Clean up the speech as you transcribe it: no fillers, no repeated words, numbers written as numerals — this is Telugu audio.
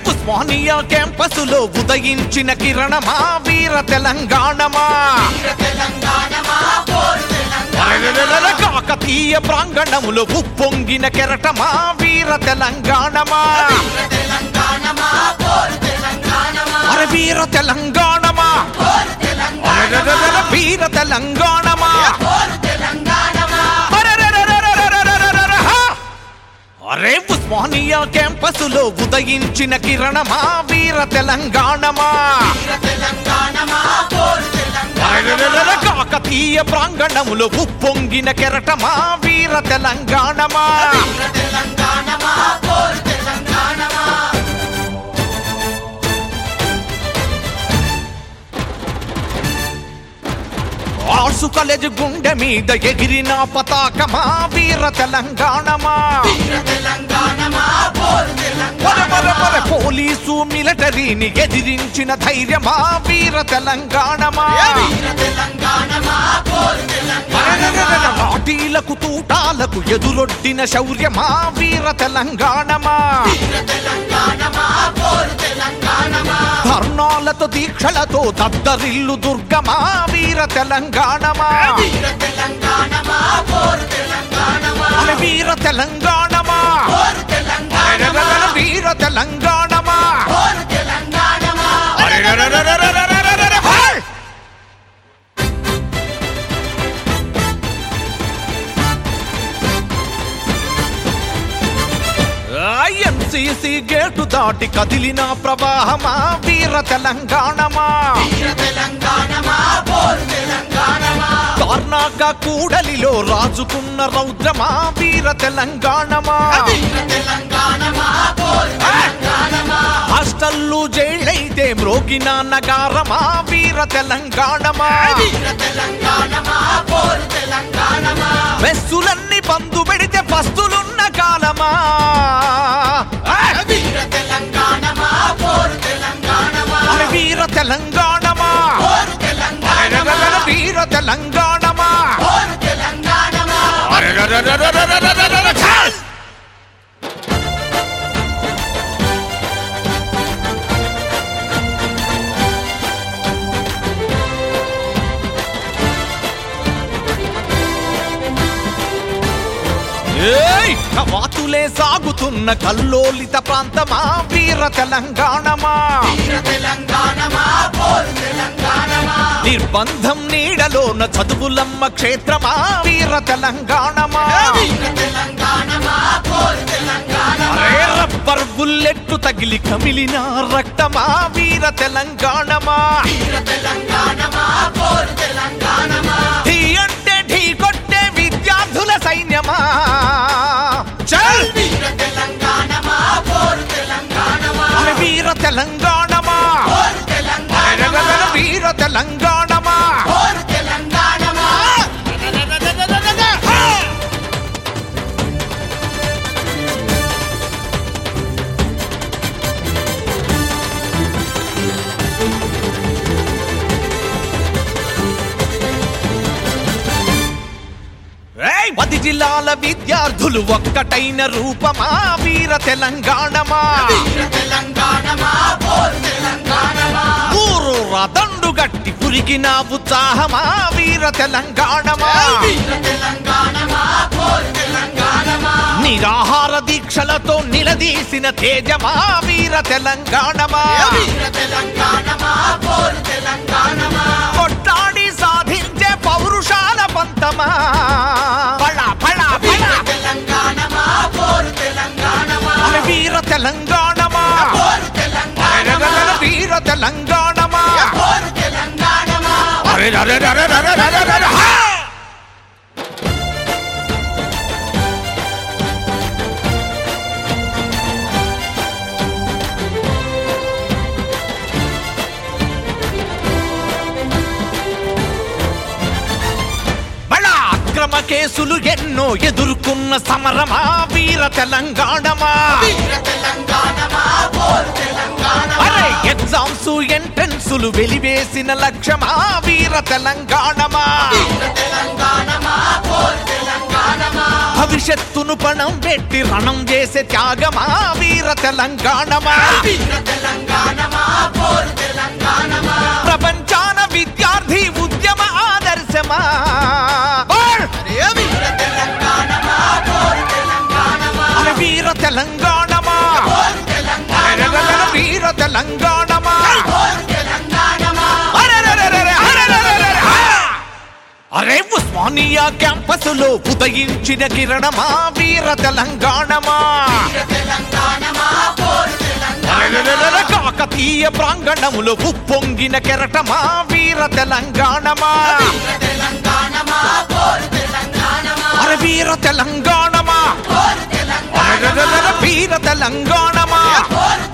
ఉస్మానియా క్యాంపసులో ఉదయించిన కిరణమా వీర తెలంగాణమా కాకతీయ ప్రాంగణములో ఉప్పొంగిన కెరటమా వీర తెలంగాణమా అరే వీర తెలంగాణమా వీర తెలంగాణమా అరే ఉస్మానియా క్యాంపసులో ఉదయించిన కిరణమా వీర తెలంగాణమా కాకతీయ ప్రాంగణములో ఉప్పొంగిన కెరటమా వీర తెలంగాణమా ఆర్ట్స్ కాలేజ్ గుండె మీద ఎగిరిన పతాకమా వీర తెలంగాణమా పోలీసు మిలిటరీని ఎదిరించిన ధైర్యమా వీర తెలంగాణమా లాఠీలకు తూటాలకు ఎదురొడ్డిన శౌర్యమా వీర తెలంగాణమా ధర్నాలతో దీక్షలతో దద్దరిల్లు దుర్గమా వీర తెలంగాణమా వీర తెలంగాణమా వీర తెలంగాణమా ఎంసీసీ గేటు దాటి కదిలిన ప్రవాహమా వీర తెలంగాణమా కర్ణాక కూడలిలో రాజుకున్న రౌద్రమా వీర తెలంగాణమా హాస్టల్లు జైళ్ళైతే మ్రోగిన నగారమా వీర తెలంగాణమా మెస్సులన్నీ బంధు పెడితే పస్తులున్న కాలమా వీర తెలంగాణమా వీర తెలంగాణమా వాతులే సాగుతున్న కల్లోలిత ప్రాంతమా వీర తెలంగాణమా నిర్బంధం నీడలోన చదువులమ్మ క్షేత్రమా వీర తెలంగాణమా రబ్బర్ బుల్లెట్టు తగిలి కమిలిన రక్తమా వీర తెలంగాణమా ఢీ అంటే ఢీ కొట్టే విద్యార్థుల సైన్యమా వీర తెలంగాణమా వీర తెలంగాణమా పది జిల్లాల విద్యార్థులు ఒక్కటైన రూపమా వీర తెలంగాణమా ఊరూరా దండు గట్టి పురిగిన ఉత్సాహమా వీర తెలంగాణమా నిరాహార దీక్షలతో నిలదీసిన తేజమా వీర తెలంగాణమా కొట్లాడి సాధించే పౌరుషాల పంతమా వీర తెలంగాణమా వీర తెలంగాణమా అక్రమ కేసులు ఎన్నో ఎదుర్కొన్న సమరమా వీర తెలంగాణమా ఎగ్జామ్స్ ఎగ్జామ్స్ ఎంట్రన్సులు వెలివేసిన లక్ష్యమా వీర తెలంగాణమా భవిష్యత్తును పణం పెట్టి రణం చేసే త్యాగమా వీర తెలంగాణమా ప్రపంచాన విద్యార్థి ఉద్యమ ఆదర్శమా వీర తెలంగాణమా వీర తెలంగాణమా అరే ఉస్మానియా క్యాంపసులో ఉదయించిన కిరణమా వీర తెలంగాణమా కాకతీయ ప్రాంగణములో ఉప్పొంగిన కెరటమా వీర తెలంగాణమా అరే వీర తెలంగాణమా వీర తెలంగాణమా